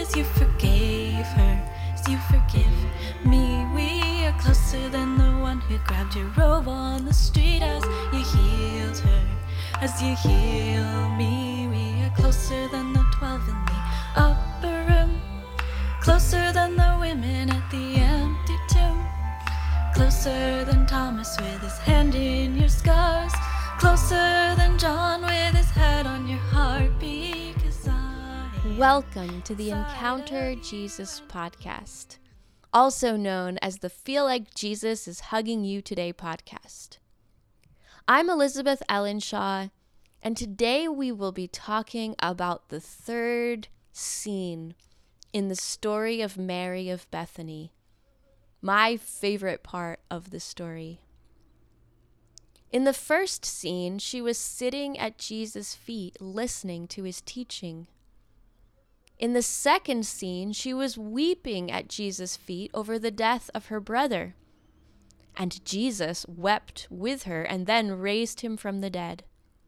as you forgave her, as you forgive me. We are closer than the one who grabbed your robe on the street, as you healed her, as you heal me. We are closer than the 12 in the upper room, closer than the women at the empty tomb, closer than Thomas with his hand in your scars, closer than John with his head on your heart, because Welcome to the Encounter Jesus podcast, also known as the Feel Like Jesus is Hugging You Today podcast. I'm Elizabeth Ellenshaw, and today we will be talking about the third scene in the story of Mary of Bethany, my favorite part of the story. In the first scene, she was sitting at Jesus' feet listening to his teaching. In the second scene, she was weeping at Jesus' feet over the death of her brother. And Jesus wept with her and then raised him from the dead.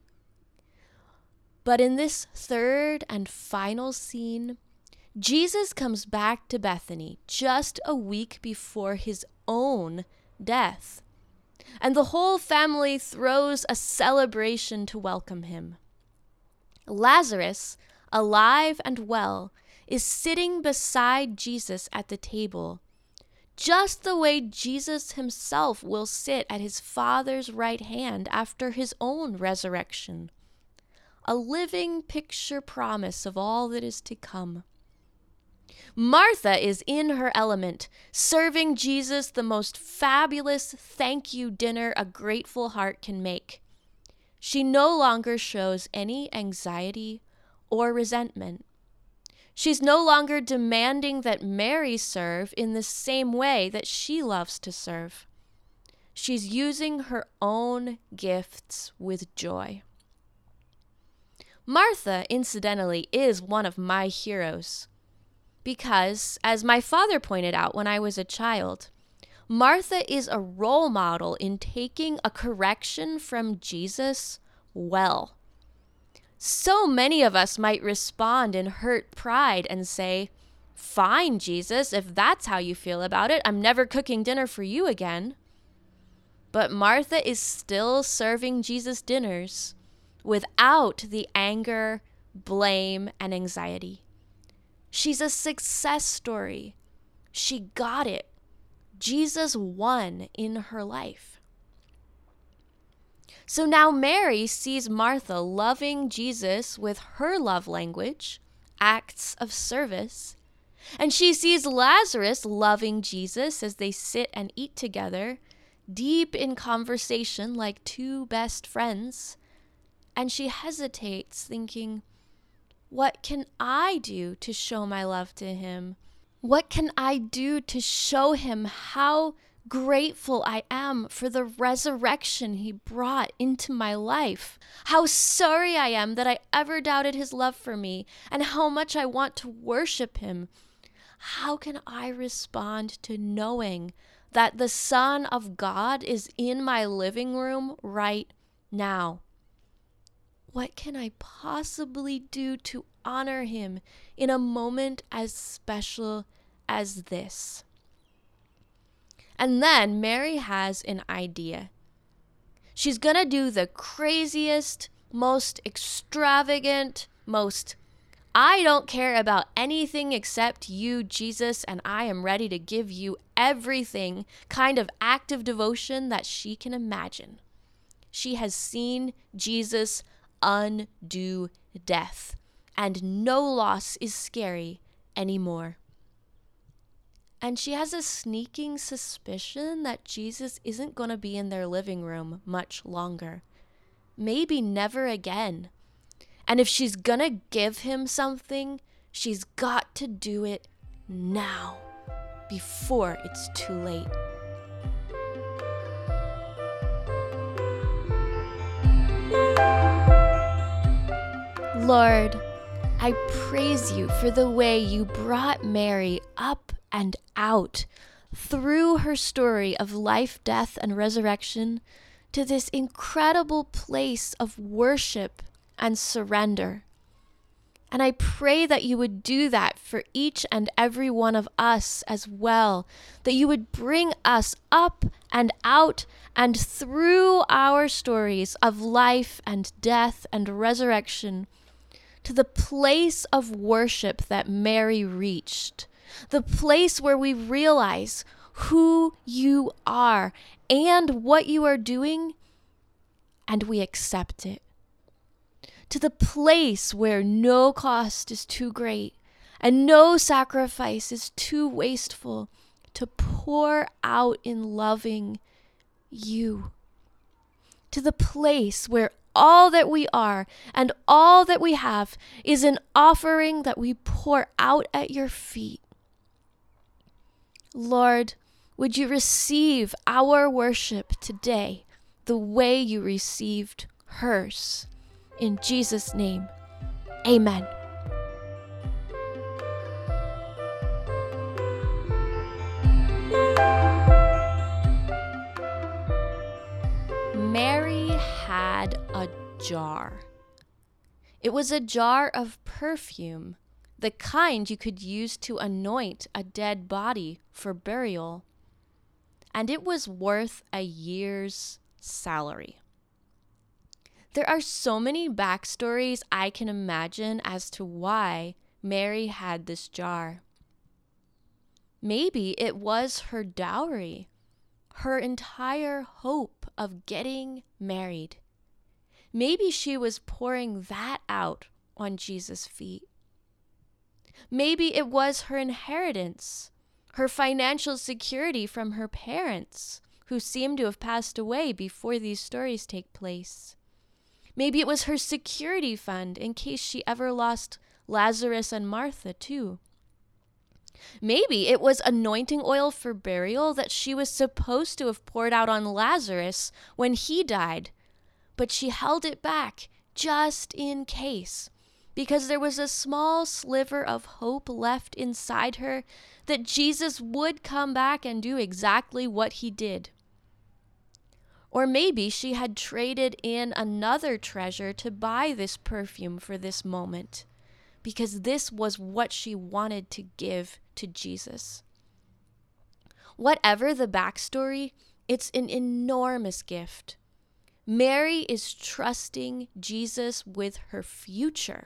But in this third and final scene, Jesus comes back to Bethany just a week before his own death. And the whole family throws a celebration to welcome him. Lazarus, alive and well, is sitting beside Jesus at the table, just the way Jesus himself will sit at his Father's right hand after his own resurrection. A living picture promise of all that is to come. Martha is in her element, serving Jesus the most fabulous thank you dinner a grateful heart can make. She no longer shows any anxiety or resentment. She's no longer demanding that Mary serve in the same way that she loves to serve. She's using her own gifts with joy. Martha, incidentally, is one of my heroes. Because, as my father pointed out when I was a child, Martha is a role model in taking a correction from Jesus well. So many of us might respond in hurt pride and say, "Fine, Jesus, if that's how you feel about it, I'm never cooking dinner for you again." But Martha is still serving Jesus dinners without the anger, blame, and anxiety. She's a success story. She got it. Jesus won in her life. So now Mary sees Martha loving Jesus with her love language, acts of service, and she sees Lazarus loving Jesus as they sit and eat together, deep in conversation like two best friends, and she hesitates, thinking, what can I do to show my love to him? What can I do to show him how grateful I am for the resurrection he brought into my life? How sorry I am that I ever doubted his love for me, and how much I want to worship him. How can I respond to knowing that the Son of God is in my living room right now? What can I possibly do to honor him in a moment as special as this? And then Mary has an idea. She's gonna do the craziest, most extravagant, most I don't care about anything except you, Jesus, and I am ready to give you everything kind of act of devotion that she can imagine. She has seen Jesus undo death, and no loss is scary anymore. And she has a sneaking suspicion that Jesus isn't going to be in their living room much longer. Maybe never again. And if she's going to give him something, she's got to do it now, before it's too late. Lord, I praise you for the way you brought Mary up and out through her story of life, death, and resurrection to this incredible place of worship and surrender. And I pray that you would do that for each and every one of us as well, that you would bring us up and out and through our stories of life and death and resurrection to the place of worship that Mary reached, the place where we realize who you are and what you are doing, and we accept it. To the place where no cost is too great and no sacrifice is too wasteful to pour out in loving you. To the place where all that we are and all that we have is an offering that we pour out at your feet. Lord, would you receive our worship today the way you received hers? In Jesus' name, amen. Mary had a jar. It was a jar of perfume, the kind you could use to anoint a dead body for burial. And it was worth a year's salary. There are so many backstories I can imagine as to why Mary had this jar. Maybe it was her dowry, her entire hope of getting married. Maybe she was pouring that out on Jesus' feet. Maybe it was her inheritance, her financial security from her parents, who seem to have passed away before these stories take place. Maybe it was her security fund in case she ever lost Lazarus and Martha too. Maybe it was anointing oil for burial that she was supposed to have poured out on Lazarus when he died, but she held it back just in case, because there was a small sliver of hope left inside her that Jesus would come back and do exactly what he did. Or maybe she had traded in another treasure to buy this perfume for this moment, because this was what she wanted to give to Jesus. Whatever the backstory, it's an enormous gift. Mary is trusting Jesus with her future.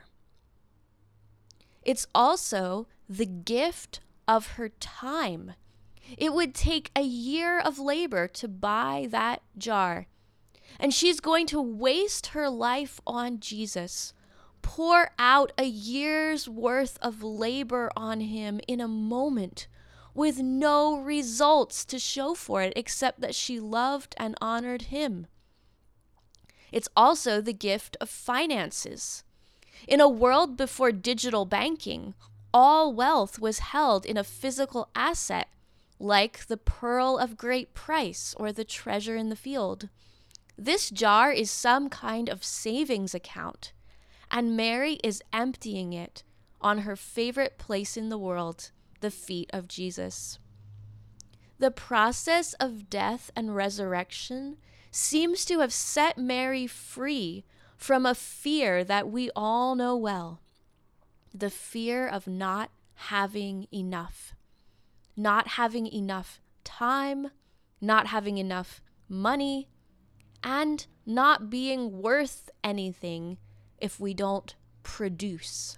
It's also the gift of her time. It would take a year of labor to buy that jar. And she's going to waste her life on Jesus, pour out a year's worth of labor on him in a moment with no results to show for it except that she loved and honored him. It's also the gift of finances. In a world before digital banking, all wealth was held in a physical asset, like the pearl of great price or the treasure in the field. This jar is some kind of savings account, and Mary is emptying it on her favorite place in the world, the feet of Jesus. The process of death and resurrection seems to have set Mary free from a fear that we all know well, the fear of not having enough. Not having enough time, not having enough money, and not being worth anything if we don't produce.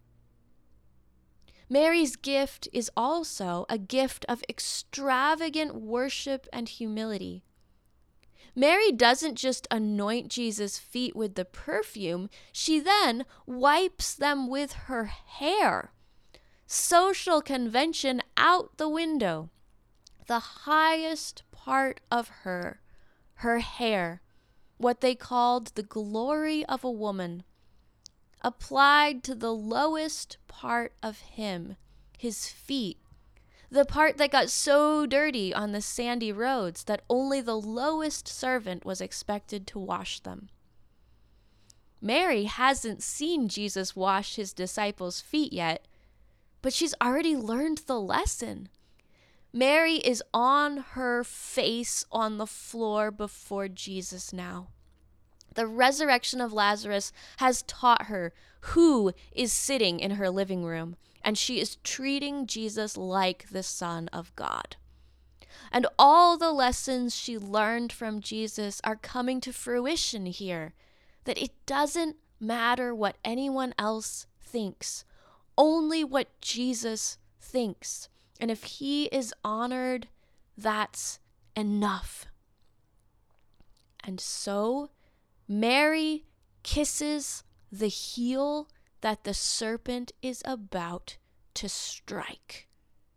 Mary's gift is also a gift of extravagant worship and humility. Mary doesn't just anoint Jesus' feet with the perfume, she then wipes them with her hair. Social convention out the window. The highest part of her hair, what they called the glory of a woman, applied to the lowest part of him, his feet, the part that got so dirty on the sandy roads that only the lowest servant was expected to wash them. Mary hasn't seen Jesus wash his disciples' feet yet, but she's already learned the lesson. Mary is on her face on the floor before Jesus now. The resurrection of Lazarus has taught her who is sitting in her living room, and she is treating Jesus like the Son of God. And all the lessons she learned from Jesus are coming to fruition here, that it doesn't matter what anyone else thinks, only what Jesus thinks. And if he is honored, that's enough. And so Mary kisses the heel that the serpent is about to strike.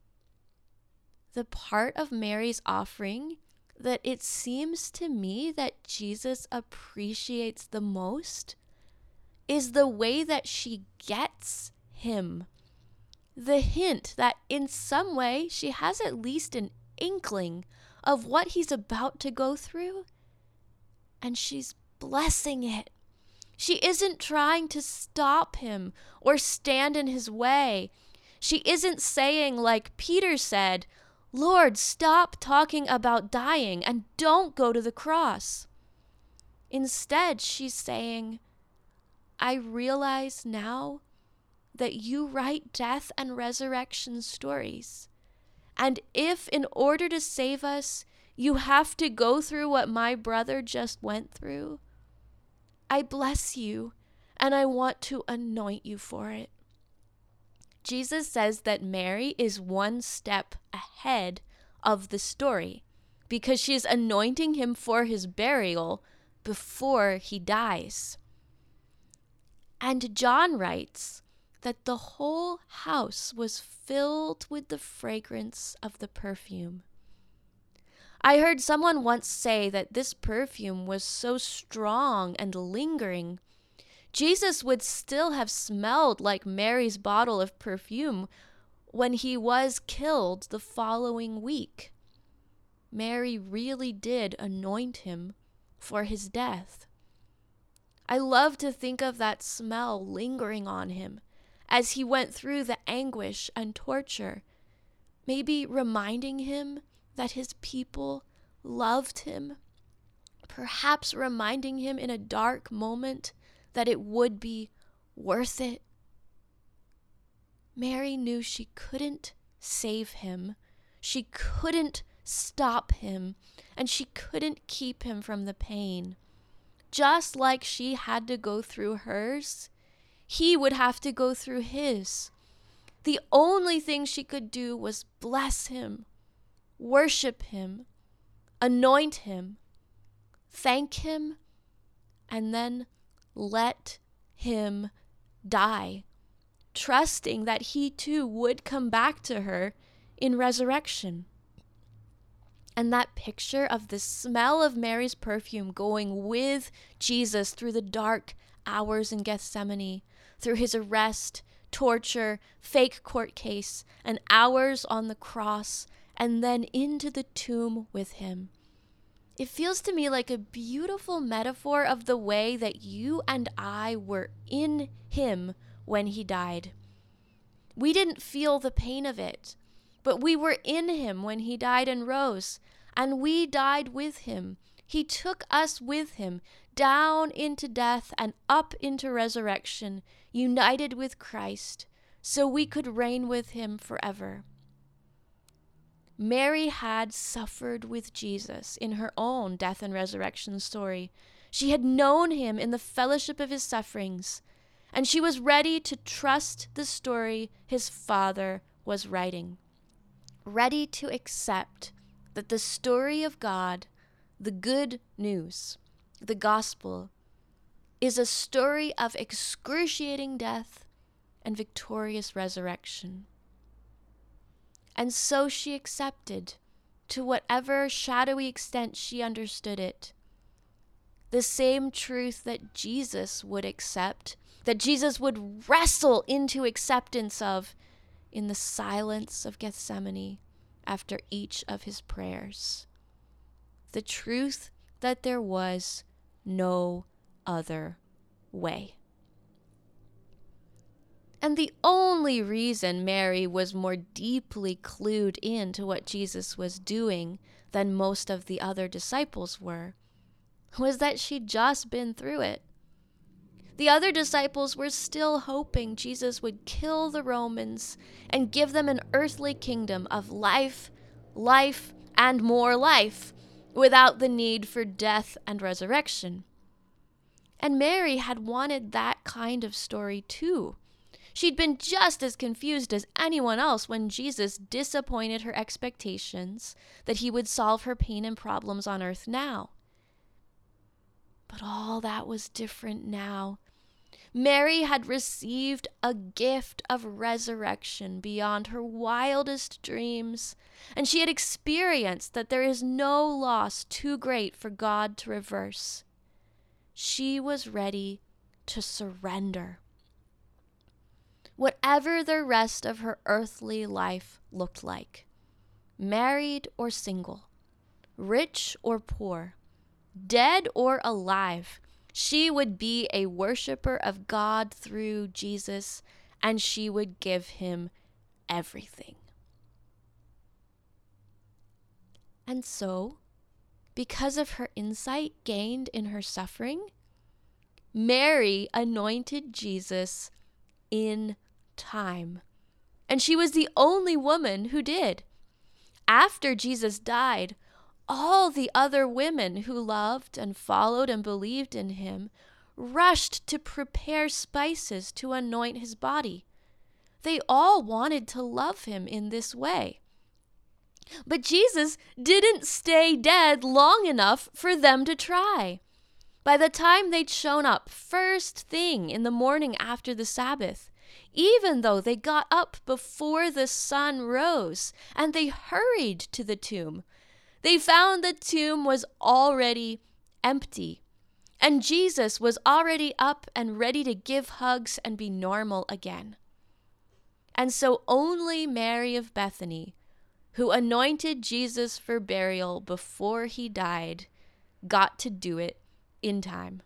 The part of Mary's offering that it seems to me that Jesus appreciates the most is the way that she gets him. The hint that in some way she has at least an inkling of what he's about to go through, and she's blessing it. She isn't trying to stop him or stand in his way. She isn't saying, like Peter said, "Lord, stop talking about dying and don't go to the cross." Instead, she's saying, "I realize now that you write death and resurrection stories. And if in order to save us, you have to go through what my brother just went through, I bless you and I want to anoint you for it." Jesus says that Mary is one step ahead of the story because she is anointing him for his burial before he dies. And John writes that the whole house was filled with the fragrance of the perfume. I heard someone once say that this perfume was so strong and lingering, Jesus would still have smelled like Mary's bottle of perfume when he was killed the following week. Mary really did anoint him for his death. I love to think of that smell lingering on him as he went through the anguish and torture, maybe reminding him that his people loved him, perhaps reminding him in a dark moment that it would be worth it. Mary knew she couldn't save him, she couldn't stop him, and she couldn't keep him from the pain. Just like she had to go through hers, he would have to go through his. The only thing she could do was bless him, worship him, anoint him, thank him, and then let him die, trusting that he too would come back to her in resurrection. And that picture of the smell of Mary's perfume going with Jesus through the dark hours in Gethsemane, through his arrest, torture, fake court case, and hours on the cross, and then into the tomb with him. It feels to me like a beautiful metaphor of the way that you and I were in him when he died. We didn't feel the pain of it, but we were in him when he died and rose, and we died with him. He took us with him down into death and up into resurrection, united with Christ, so we could reign with him forever. Mary had suffered with Jesus in her own death and resurrection story. She had known him in the fellowship of his sufferings, and she was ready to trust the story his Father was writing, ready to accept that the story of God, the good news, the gospel, is a story of excruciating death and victorious resurrection. And so she accepted, to whatever shadowy extent she understood it, the same truth that Jesus would accept, that Jesus would wrestle into acceptance of in the silence of Gethsemane after each of his prayers. The truth that there was no other way. And the only reason Mary was more deeply clued in to what Jesus was doing than most of the other disciples were was that she'd just been through it. The other disciples were still hoping Jesus would kill the Romans and give them an earthly kingdom of life, and more life, without the need for death and resurrection. And Mary had wanted that kind of story too. She'd been just as confused as anyone else when Jesus disappointed her expectations that he would solve her pain and problems on earth now. But all that was different now. Mary had received a gift of resurrection beyond her wildest dreams, and she had experienced that there is no loss too great for God to reverse. She was ready to surrender. Whatever the rest of her earthly life looked like, married or single, rich or poor, dead or alive, she would be a worshiper of God through Jesus, and she would give him everything. And so, because of her insight gained in her suffering, Mary anointed Jesus in time. And she was the only woman who did. After Jesus died, all the other women who loved and followed and believed in him rushed to prepare spices to anoint his body. They all wanted to love him in this way. But Jesus didn't stay dead long enough for them to try. By the time they'd shown up first thing in the morning after the Sabbath, even though they got up before the sun rose and they hurried to the tomb, they found the tomb was already empty, and Jesus was already up and ready to give hugs and be normal again. And so only Mary of Bethany, who anointed Jesus for burial before he died, got to do it in time.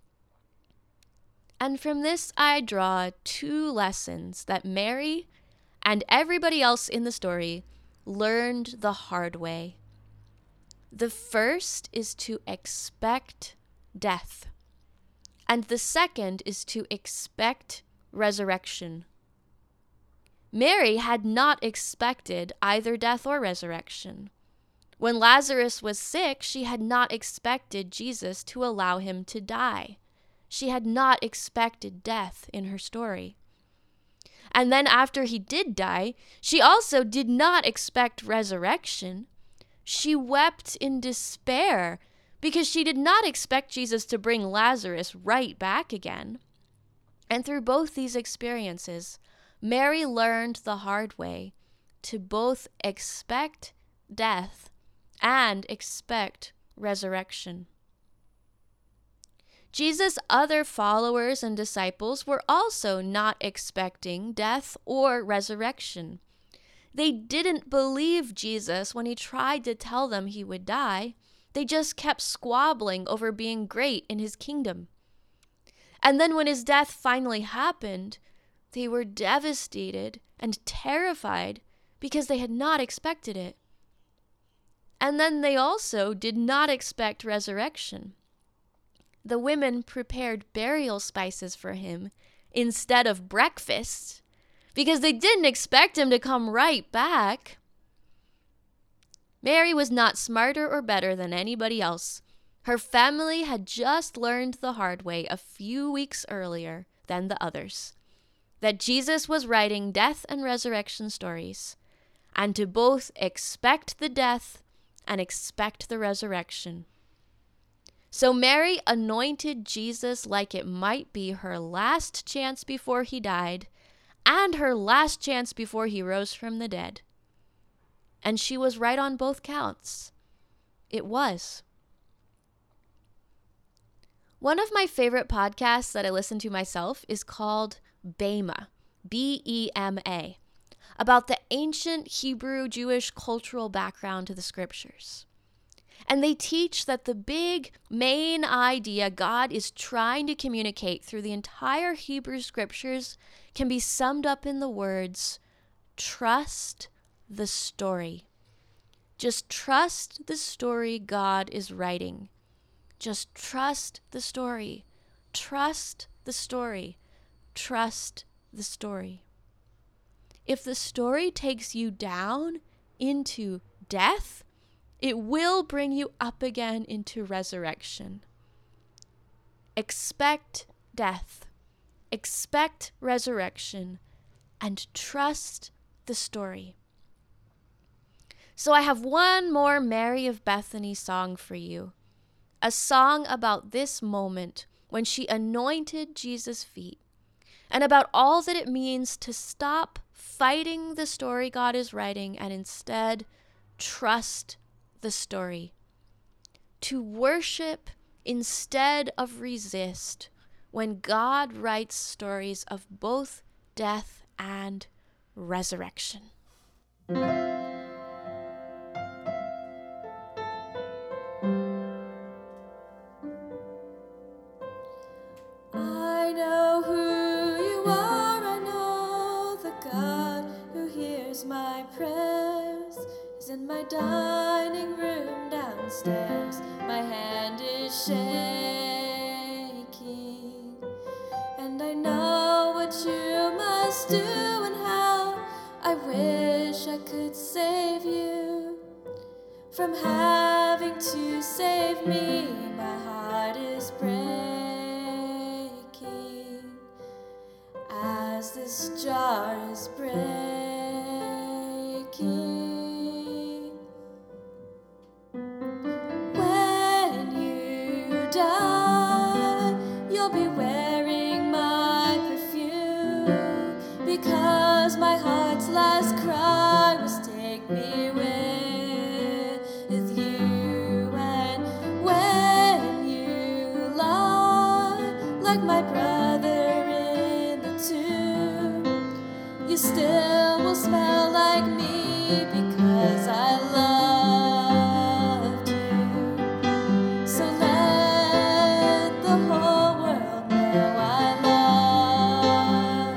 And from this I draw two lessons that Mary and everybody else in the story learned the hard way. The first is to expect death, and the second is to expect resurrection. Mary had not expected either death or resurrection. When Lazarus was sick, she had not expected Jesus to allow him to die. She had not expected death in her story. And then after he did die, she also did not expect resurrection. She wept in despair because she did not expect Jesus to bring Lazarus right back again. And through both these experiences, Mary learned the hard way to both expect death and expect resurrection. Jesus' other followers and disciples were also not expecting death or resurrection. They didn't believe Jesus when he tried to tell them he would die. They just kept squabbling over being great in his kingdom. And then when his death finally happened, they were devastated and terrified because they had not expected it. And then they also did not expect resurrection. The women prepared burial spices for him instead of breakfast because they didn't expect him to come right back. Mary was not smarter or better than anybody else. Her family had just learned the hard way a few weeks earlier than the others, that Jesus was writing death and resurrection stories, and to both expect the death and expect the resurrection. So Mary anointed Jesus like it might be her last chance before he died and her last chance before he rose from the dead. And she was right on both counts. It was. One of my favorite podcasts that I listen to myself is called Bema, B-E-M-A, about the ancient Hebrew Jewish cultural background to the scriptures. And they teach that the big main idea God is trying to communicate through the entire Hebrew scriptures can be summed up in the words, trust the story. Just trust the story God is writing. Just trust the story. Trust the story. Trust the story. If the story takes you down into death, it will bring you up again into resurrection. Expect death, expect resurrection, and trust the story. So I have one more Mary of Bethany song for you, a song about this moment when she anointed Jesus' feet, and about all that it means to stop fighting the story God is writing and instead trust the story. To worship instead of resist when God writes stories of both death and resurrection. I know who you are, I know the God who hears my prayers is in my dining room downstairs. My hand is shaking, and I know what you must do and how I wish I could save you from having to save me. My heart is breaking as this jar is breaking. When you die, you'll be wearing my perfume, because my heart's last cry was take me with you. And when you lie like my brother in the tomb, you still will smell like me, because I loved you. So let the whole world know I love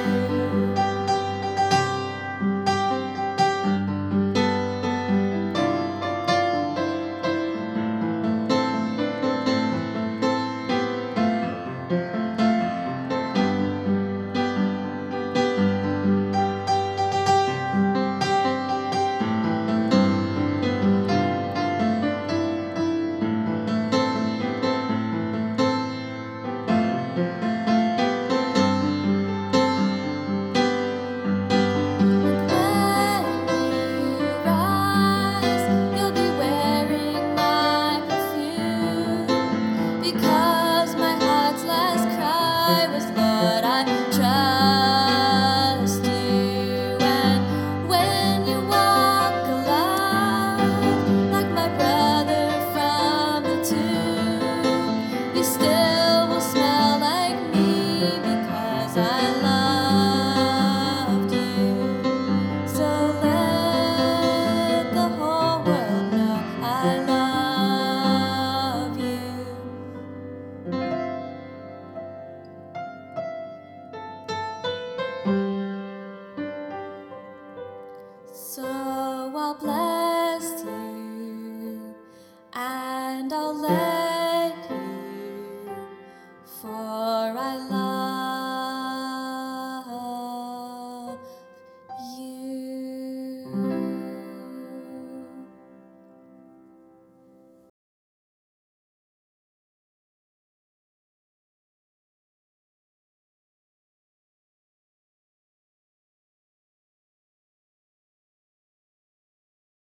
because my heart's last cry was, Lord, I trust you. And when you walk alive like my brother from the tomb, you still will smell like me, because I loved you. So let the whole world know I love you. So I'll bless you, and I'll let